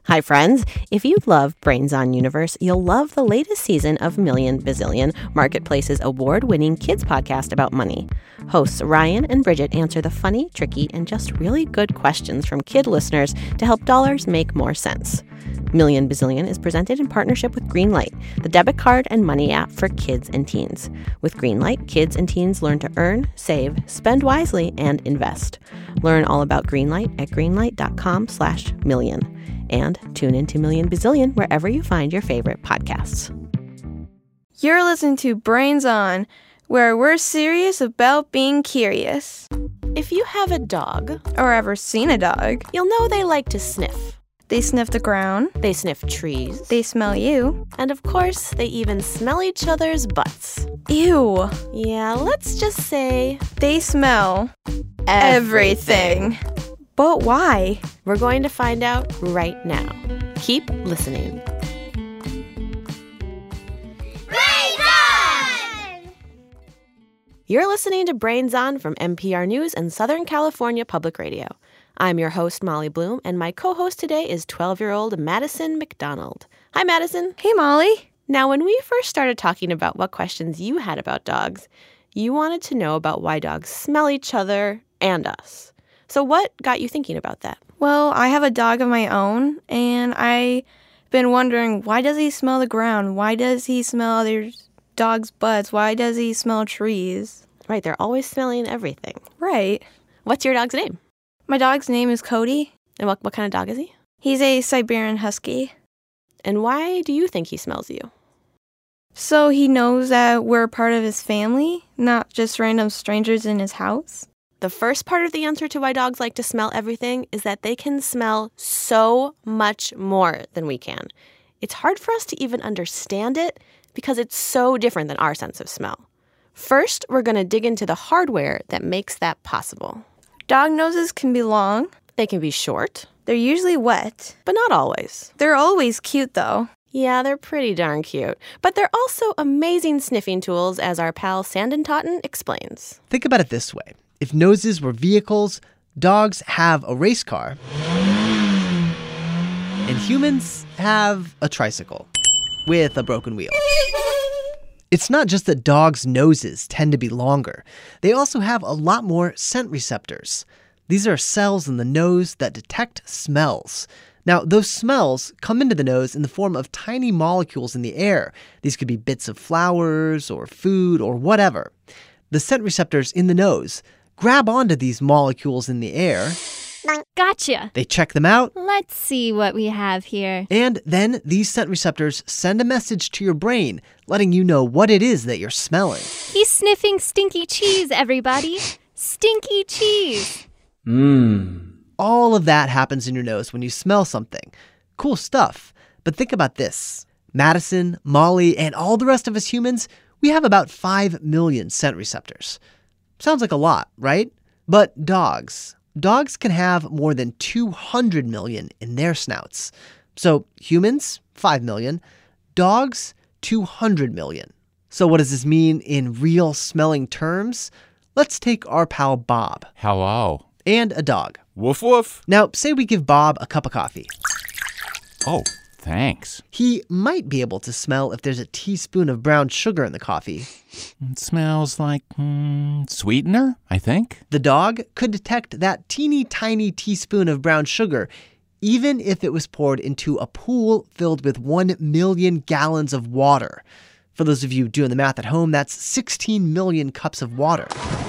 Hi, friends. If you love Brains on Universe, you'll love the latest season of Million Bazillion, Marketplace's award-winning kids podcast about money. Hosts Ryan and Bridget answer the funny, tricky, and just really good questions from kid listeners to help dollars make more sense. Million Bazillion is presented in partnership with Greenlight, the debit card and money app for kids and teens. With Greenlight, kids and teens learn to earn, save, spend wisely, and invest. Learn all about Greenlight at greenlight.com/million. And tune into Million Bazillion wherever you find your favorite podcasts. You're listening to Brains On, where we're serious about being curious. If you have a dog, or ever seen a dog, you'll know they like to sniff. They sniff the ground. They sniff trees. They smell you. And of course, they even smell each other's butts. Ew. Yeah, let's just say they smell everything. But why? We're going to find out right now. Keep listening. Brains On! You're listening to Brains On from NPR News and Southern California Public Radio. I'm your host, Molly Bloom, and my co-host today is 12-year-old Madison McDonald. Hi, Madison. Hey, Molly. Now, when we first started talking about what questions you had about dogs, you wanted to know about why dogs smell each other and us. So what got you thinking about that? Well, I have a dog of my own, and I've been wondering, why does he smell the ground? Why does he smell other dogs' butts? Why does he smell trees? Right, they're always smelling everything. Right. What's your dog's name? My dog's name is Cody. And what kind of dog is he? He's a Siberian Husky. And why do you think he smells you? So he knows that we're part of his family, not just random strangers in his house. The first part of the answer to why dogs like to smell everything is that they can smell so much more than we can. It's hard for us to even understand it because it's so different than our sense of smell. First, we're going to dig into the hardware that makes that possible. Dog noses can be long. They can be short. They're usually wet. But not always. They're always cute, though. Yeah, they're pretty darn cute. But they're also amazing sniffing tools, as our pal Sandon Totten explains. Think about it this way. If noses were vehicles, dogs have a race car, and humans have a tricycle with a broken wheel. It's not just that dogs' noses tend to be longer. They also have a lot more scent receptors. These are cells in the nose that detect smells. Now, those smells come into the nose in the form of tiny molecules in the air. These could be bits of flowers or food or whatever. The scent receptors in the nose grab onto these molecules in the air. Gotcha. They check them out. Let's see what we have here. And then these scent receptors send a message to your brain, letting you know what it is that you're smelling. He's sniffing stinky cheese, everybody. Stinky cheese. All of that happens in your nose when you smell something. Cool stuff. But think about this. Madison, Molly, and all the rest of us humans, we have about 5 million scent receptors. Sounds like a lot, right? But dogs can have more than 200 million in their snouts. So humans, 5 million. Dogs, 200 million. So what does this mean in real smelling terms? Let's take our pal Bob. Hello. And a dog. Woof woof. Now, say we give Bob a cup of coffee. Oh, thanks. He might be able to smell if there's a teaspoon of brown sugar in the coffee. It smells like sweetener, I think. The dog could detect that teeny tiny teaspoon of brown sugar, even if it was poured into a pool filled with 1 million gallons of water. For those of you doing the math at home, that's 16 million cups of water.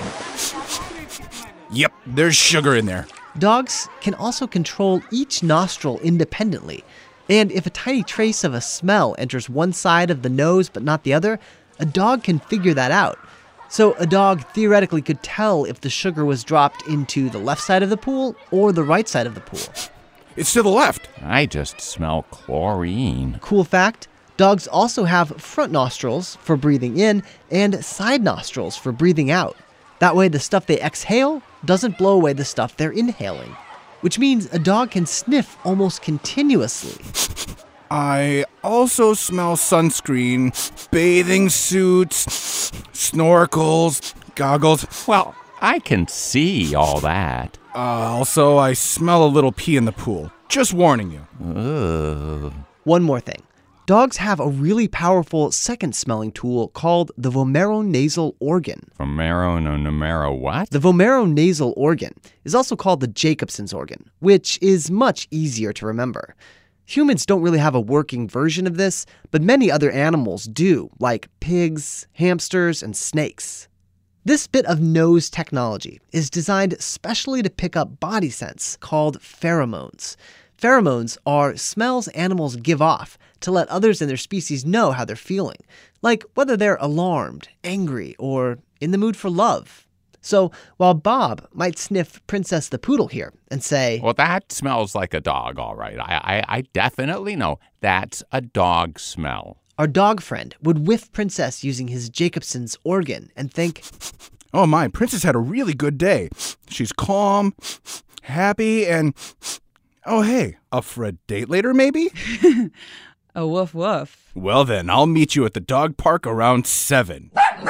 Yep, there's sugar in there. Dogs can also control each nostril independently. And if a tiny trace of a smell enters one side of the nose but not the other, a dog can figure that out. So a dog theoretically could tell if the sugar was dropped into the left side of the pool or the right side of the pool. It's to the left. I just smell chlorine. Cool fact, dogs also have front nostrils for breathing in and side nostrils for breathing out. That way the stuff they exhale doesn't blow away the stuff they're inhaling, which means a dog can sniff almost continuously. I also smell sunscreen, bathing suits, snorkels, goggles. Well, I can see all that. Also, I smell a little pee in the pool. Just warning you. One more thing. Dogs have a really powerful second smelling tool called the vomeronasal organ. Vomeronasal what? The vomeronasal organ is also called the Jacobson's organ, which is much easier to remember. Humans don't really have a working version of this, but many other animals do, like pigs, hamsters, and snakes. This bit of nose technology is designed specially to pick up body scents called pheromones. Pheromones are smells animals give off to let others in their species know how they're feeling, like whether they're alarmed, angry, or in the mood for love. So while Bob might sniff Princess the Poodle here and say, Well, that smells like a dog, all right. I definitely know that's a dog smell. our dog friend would whiff Princess using his Jacobson's organ and think, Oh my, Princess had a really good day. She's calm, happy, and... Oh, hey, up for a date later, maybe? A woof woof. Well then, I'll meet you at the dog park around 7.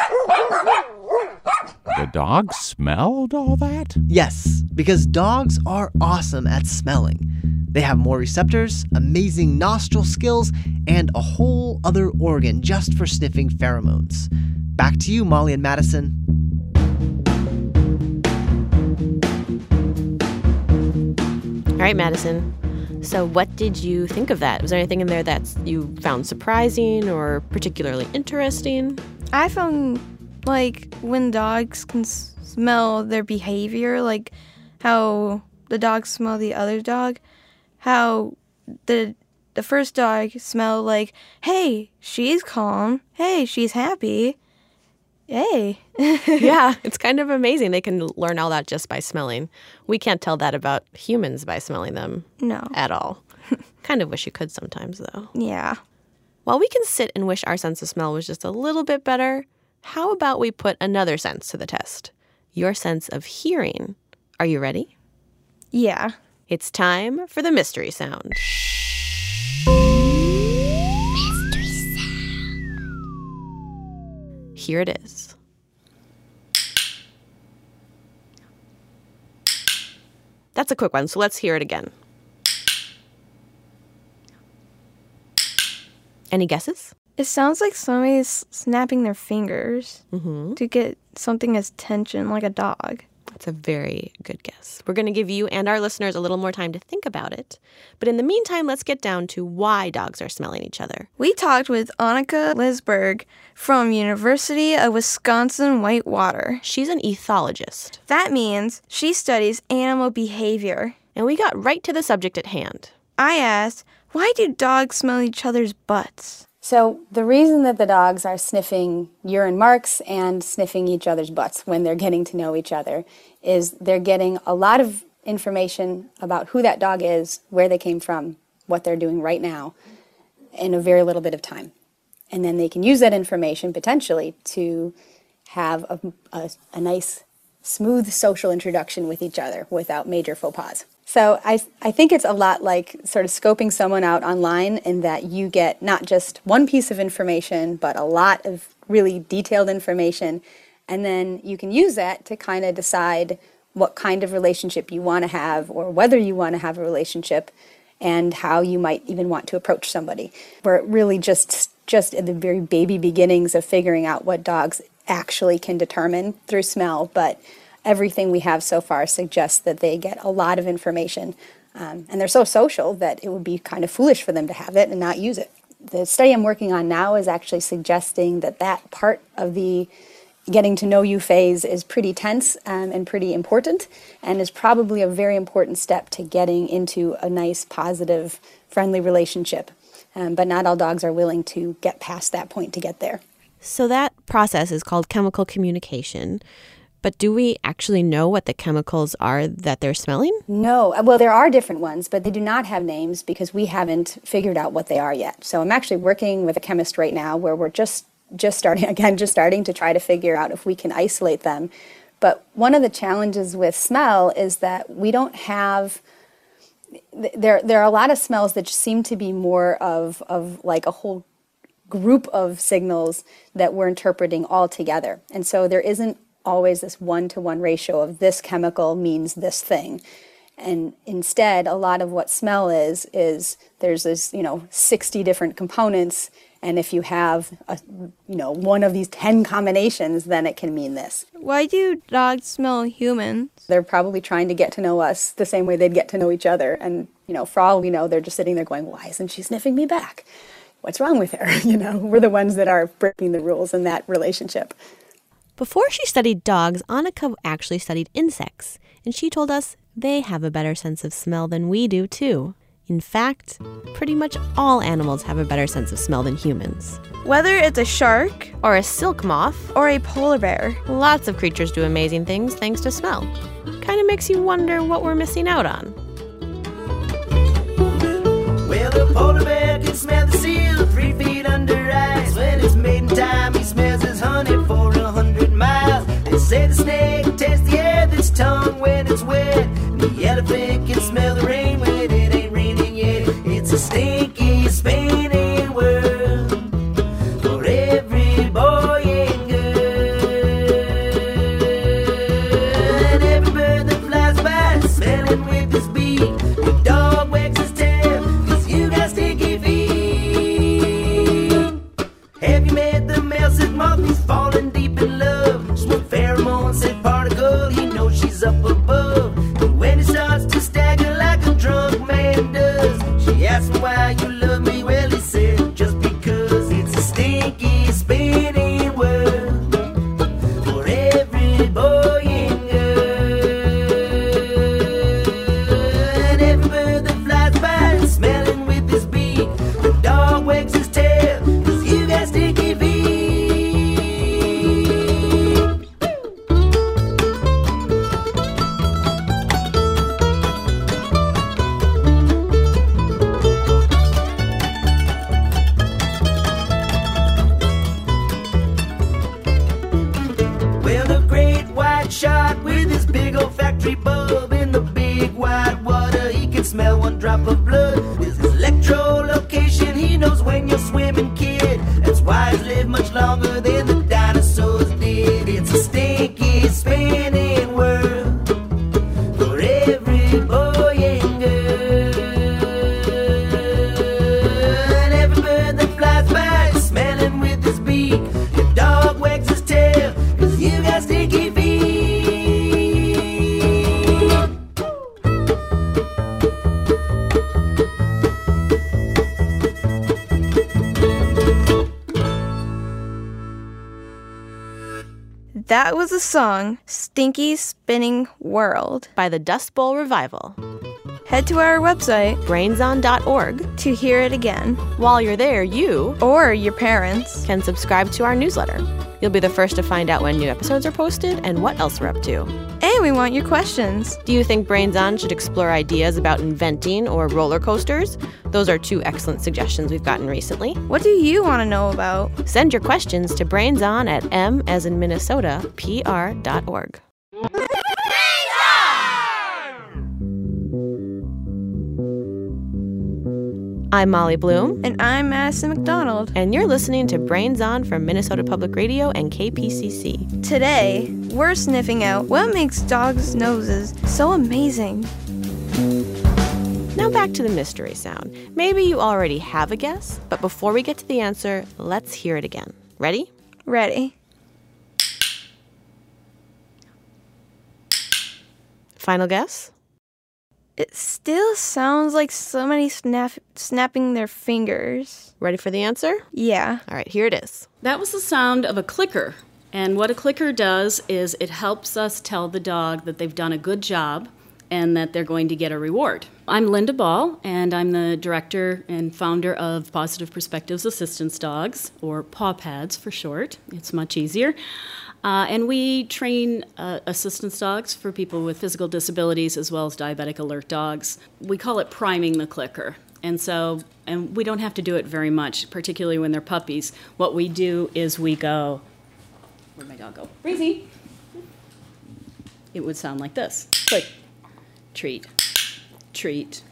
The dog smelled all that? yes, because dogs are awesome at smelling. They have more receptors, amazing nostril skills, and a whole other organ just for sniffing pheromones. Back to you, Molly and Madison. All right, Madison. So what did you think of that? Was there anything in there that you found surprising or particularly interesting? I found, like, when dogs can smell their behavior, like how the dogs smell the other dog, how the first dog smelled like, hey, she's calm. Hey, she's happy. Hey. Yeah, it's kind of amazing. They can learn all that just by smelling. We can't tell that about humans by smelling them No. at all. Kind of wish you could sometimes, though. Yeah. While we can sit and wish our sense of smell was just a little bit better, how about we put another sense to the test? Your sense of hearing. Are you ready? Yeah. It's time for the mystery sound. Here it is. That's a quick one, so let's hear it again. Any guesses? It sounds like somebody's snapping their fingers to get something as tension, like a dog. That's a very good guess. We're going to give you and our listeners a little more time to think about it. But in the meantime, let's get down to why dogs are smelling each other. We talked with Annika Lisberg from University of Wisconsin-Whitewater. She's an ethologist. That means she studies animal behavior. And we got right to the subject at hand. I asked, why do dogs smell each other's butts? So the reason that the dogs are sniffing urine marks and sniffing each other's butts when they're getting to know each other is they're getting a lot of information about who that dog is, where they came from, what they're doing right now, in a very little bit of time. And then they can use that information potentially to have a nice, smooth social introduction with each other without major faux pas. So I think it's a lot like sort of scoping someone out online in that you get not just one piece of information, but a lot of really detailed information. And then you can use that to kind of decide what kind of relationship you want to have or whether you want to have a relationship and how you might even want to approach somebody. We're really just at the very baby beginnings of figuring out what dogs actually can determine through smell, but everything we have so far suggests that they get a lot of information, and they're so social that it would be kind of foolish for them to have it and not use it. The study I'm working on now is actually suggesting that that part of the getting to know you phase is pretty tense and pretty important, and is probably a very important step to getting into a nice, positive, friendly relationship. But not all dogs are willing to get past that point to get there. So that process is called chemical communication. But do we actually know what the chemicals are that they're smelling? No. Well, there are different ones, but they do not have names because we haven't figured out what they are yet. So I'm actually working with a chemist right now where we're just starting to try to figure out if we can isolate them. But one of the challenges with smell is that we don't have... There are a lot of smells that just seem to be more of like a whole group of signals that we're interpreting all together. And so there isn't always this one-to-one ratio of this chemical means this thing. And instead, a lot of what smell is there's this, 60 different components. And if you have, one of these 10 combinations, then it can mean this. Why do dogs smell humans? They're probably trying to get to know us the same way they'd get to know each other. And, for all we know, they're just sitting there going, why isn't she sniffing me back? What's wrong with her? We're the ones that are breaking the rules in that relationship. Before she studied dogs, Annika actually studied insects. And she told us they have a better sense of smell than we do, too. In fact, pretty much all animals have a better sense of smell than humans. Whether it's a shark, Or a silk moth, or a polar bear. lots of creatures do amazing things thanks to smell. Kind of makes you wonder what we're missing out on. Well, the polar bear can smell the seal 3 feet under ice. When it's mating time, he smells his honey for 100 miles. They say the snake tastes the air that's tongue when it's wet. The elephant can smell the rain when it ain't raining yet. It's a stinky, spinning world for every boy and girl. And every bird that flies by is smelling with his beak. The dog wags his tail 'cause you got stinky feet. Have you met the male said moth? He's falling deep in love. Just one pheromone said particle, he knows she's up above. And when he starts to stagger like a drunk man does, she asks him why you love me. Well, he said just because it's a stinky, spinning world for every boy and girl. And every bird that flies by is smelling with his beak. The dog wags his tail 'cause you got stinky feet. Well, the great white shark with his big olfactory bulb in the big wide water, he can smell one drop of blood. With his electrolocation, he knows when you're swimming, kid. That's why he's lived much longer than the dinosaurs did. It's a stinky, spinning world for every boy and girl. And every bird that flies by is smelling with his beak. Your dog wags his tail 'cause you got stinky feet. That was the song Stinky Spinning World. By the Dust Bowl Revival. Head to our website brainson.org. to hear it again. While you're there, you Or your parents. can subscribe to our newsletter. You'll be the first to find out when new episodes are posted and what else we're up to. And we want your questions. Do you think Brains On should explore ideas about inventing or roller coasters? Those are 2 excellent suggestions we've gotten recently. What do you want to know about? Send your questions to brainson at m as in Minnesota, pr.org. I'm Molly Bloom, And I'm Madison McDonald. and you're listening to Brains On from Minnesota Public Radio and KPCC. Today, we're sniffing out what makes dogs' noses so amazing. Now back to the mystery sound. Maybe you already have a guess, but before we get to the answer, let's hear it again. Ready? Ready? Final guess? It still sounds like somebody snapping their fingers. Ready for the answer? Yeah. All right, here it is. That was the sound of a clicker. And what a clicker does is it helps us tell the dog that they've done a good job and that they're going to get a reward. I'm Linda Ball, and I'm the director and founder of Positive Perspectives Assistance Dogs, or Paw Pads for short. It's much easier. And we train assistance dogs for people with physical disabilities as well as diabetic alert dogs. We call it priming the clicker. And we don't have to do it very much, particularly when they're puppies. What we do is we go, where'd my dog go? Breezy. It would sound like this. Click, treat, treat.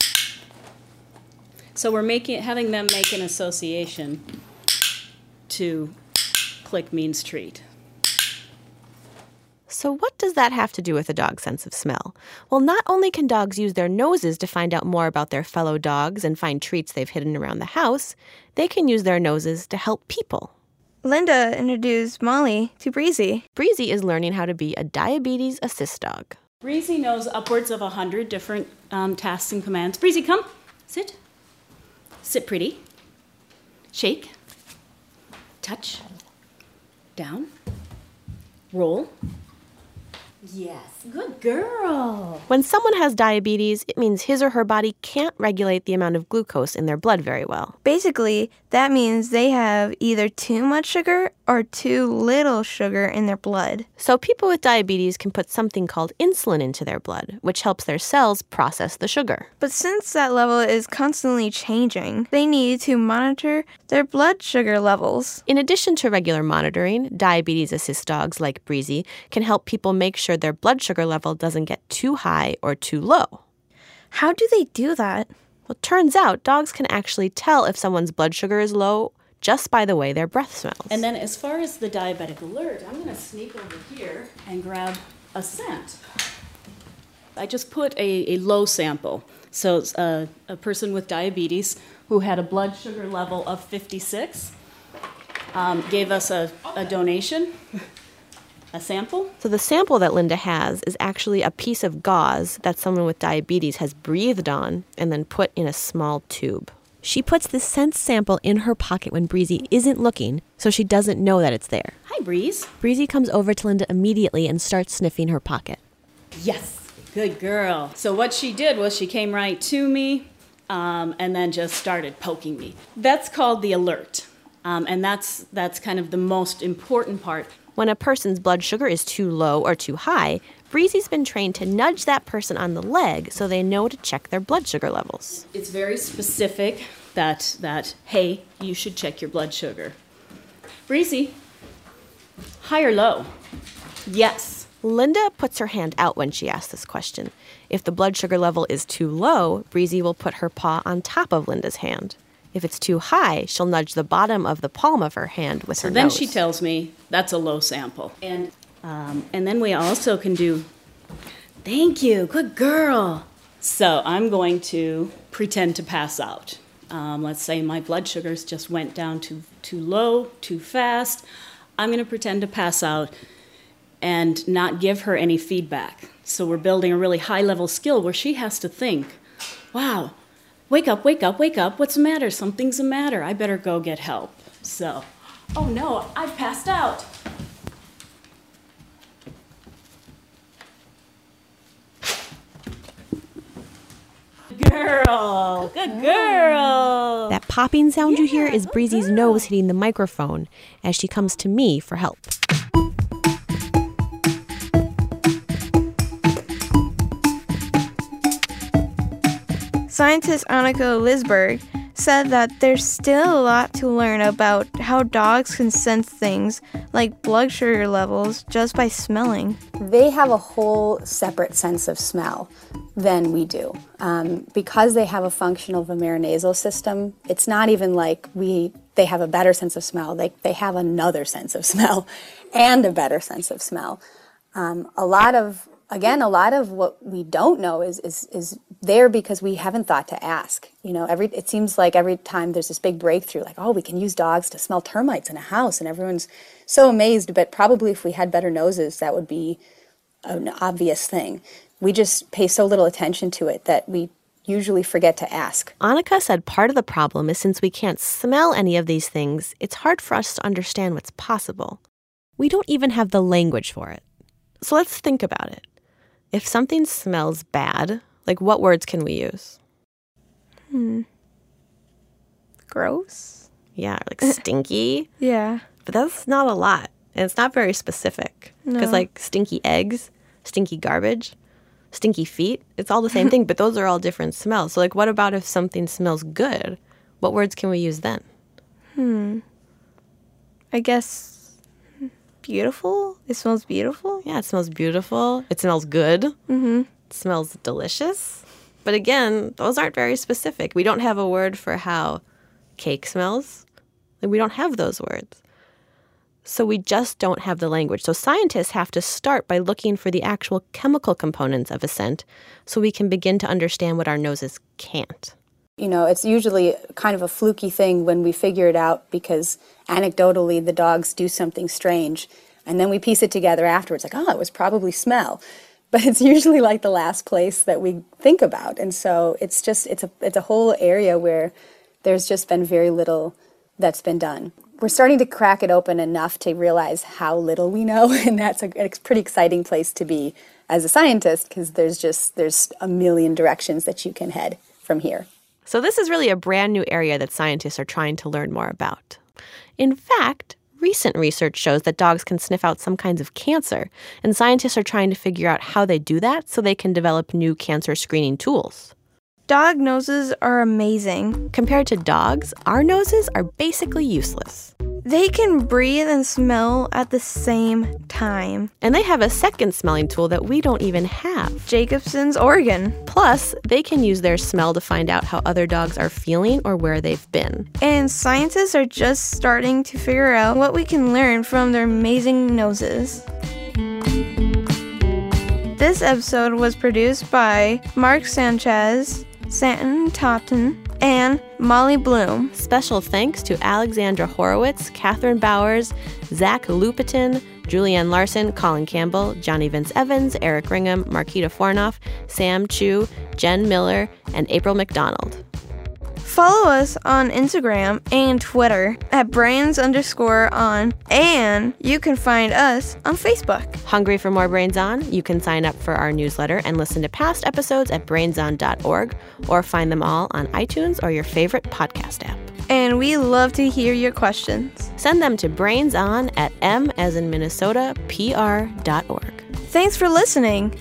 So we're having them make an association to click means treat. So what does that have to do with a dog's sense of smell? Well, not only can dogs use their noses to find out more about their fellow dogs and find treats they've hidden around the house, they can use their noses to help people. Linda introduced Molly to Breezy. Breezy is learning how to be a diabetes assist dog. Breezy knows upwards of 100 different tasks and commands. Breezy, come. Sit. Sit pretty. Shake. Touch. Down. Roll. Yes, good girl. When someone has diabetes, it means his or her body can't regulate the amount of glucose in their blood very well. Basically, that means they have either too much sugar or too little sugar in their blood. So people with diabetes can put something called insulin into their blood, which helps their cells process the sugar. But since that level is constantly changing, they need to monitor their blood sugar levels. In addition to regular monitoring, diabetes assist dogs like Breezy can help people make sure their blood sugar level doesn't get too high or too low. How do they do that? Well, it turns out dogs can actually tell if someone's blood sugar is low just by the way their breath smells. And then as far as the diabetic alert, I'm going to sneak over here and grab a scent. I just put a low sample. So it's a person with diabetes who had a blood sugar level of 56 gave us a donation, a sample. So the sample that Linda has is actually a piece of gauze that someone with diabetes has breathed on and then put in a small tube. She puts the scent sample in her pocket when Breezy isn't looking, so she doesn't know that it's there. Hi, Breeze. Breezy comes over to Linda immediately and starts sniffing her pocket. Yes, good girl. So what she did was she came right to me and then just started poking me. That's called the alert, and that's kind of the most important part. When a person's blood sugar is too low or too high, Breezy's been trained to nudge that person on the leg so they know to check their blood sugar levels. It's very specific that hey, you should check your blood sugar. Breezy, high or low? Yes. Linda puts her hand out when she asks this question. If the blood sugar level is too low, Breezy will put her paw on top of Linda's hand. If it's too high, she'll nudge the bottom of the palm of her hand with her nose. So then she tells me that's a low sample. And then we also can do, thank you, good girl. So I'm going to pretend to pass out. Let's say my blood sugars just went down too low, too fast. I'm going to pretend to pass out and not give her any feedback. So we're building a really high-level skill where she has to think, wow, wake up, wake up, wake up. What's the matter? Something's the matter. I better go get help. So, oh no, I've passed out. Girl, good girl. That popping sound you hear is Breezy's nose hitting the microphone as she comes to me for help. Scientist Annika Lisberg said that there's still a lot to learn about how dogs can sense things like blood sugar levels just by smelling. They have a whole separate sense of smell than we do. Because they have a functional vomeronasal system, it's not even like they have a better sense of smell. They have another sense of smell and a better sense of smell. A lot of what we don't know is there because we haven't thought to ask. You know, it seems like every time there's this big breakthrough, like, oh, we can use dogs to smell termites in a house, and everyone's so amazed. But probably if we had better noses, that would be an obvious thing. We just pay so little attention to it that we usually forget to ask. Annika said part of the problem is since we can't smell any of these things, it's hard for us to understand what's possible. We don't even have the language for it. So let's think about it. If something smells bad, like what words can we use? Gross? Yeah, like stinky. Yeah. But that's not a lot. And it's not very specific. Because like stinky eggs, stinky garbage, stinky feet, it's all the same thing, but those are all different smells. So like what about if something smells good? What words can we use then? I guess beautiful? It smells beautiful? Yeah, it smells beautiful. It smells good. Mm-hmm. It smells delicious. But again, those aren't very specific. We don't have a word for how cake smells. Like, we don't have those words. So we just don't have the language. So scientists have to start by looking for the actual chemical components of a scent so we can begin to understand what our noses can't. It's usually kind of a fluky thing when we figure it out because anecdotally the dogs do something strange and then we piece it together afterwards like, oh, it was probably smell. But it's usually like the last place that we think about. And so it's a whole area where there's just been very little that's been done. We're starting to crack it open enough to realize how little we know, and that's a pretty exciting place to be as a scientist because there's a million directions that you can head from here. So this is really a brand new area that scientists are trying to learn more about. In fact, recent research shows that dogs can sniff out some kinds of cancer, and scientists are trying to figure out how they do that so they can develop new cancer screening tools. Dog noses are amazing. Compared to dogs, our noses are basically useless. They can breathe and smell at the same time. And they have a second smelling tool that we don't even have. Jacobson's organ. Plus, they can use their smell to find out how other dogs are feeling or where they've been. And scientists are just starting to figure out what we can learn from their amazing noses. This episode was produced by Mark Sanchez, Stanton Totten, and Molly Bloom. Special thanks to Alexandra Horowitz, Catherine Bowers, Zach Lupitin, Julianne Larson, Colin Campbell, Johnny Vince Evans, Eric Ringham, Marquita Fornoff, Sam Chu, Jen Miller, and April McDonald. Follow us on Instagram and Twitter at brains_on, and you can find us on Facebook. Hungry for more Brains On? You can sign up for our newsletter and listen to past episodes at brainson.org or find them all on iTunes or your favorite podcast app. And we love to hear your questions. Send them to brainson at m as in Minnesota, pr.org. Thanks for listening.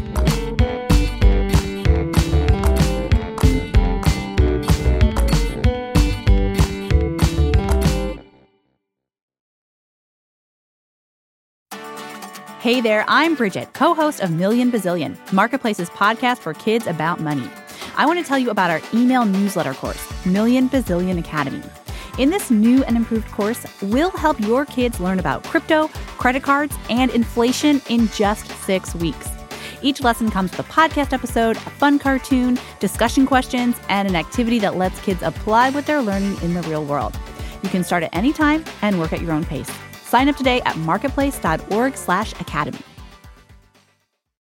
Hey there, I'm Bridget, co-host of Million Bazillion, Marketplace's podcast for kids about money. I want to tell you about our email newsletter course, Million Bazillion Academy. In this new and improved course, we'll help your kids learn about crypto, credit cards, and inflation in just 6 weeks. Each lesson comes with a podcast episode, a fun cartoon, discussion questions, and an activity that lets kids apply what they're learning in the real world. You can start at any time and work at your own pace. Sign up today at marketplace.org/academy.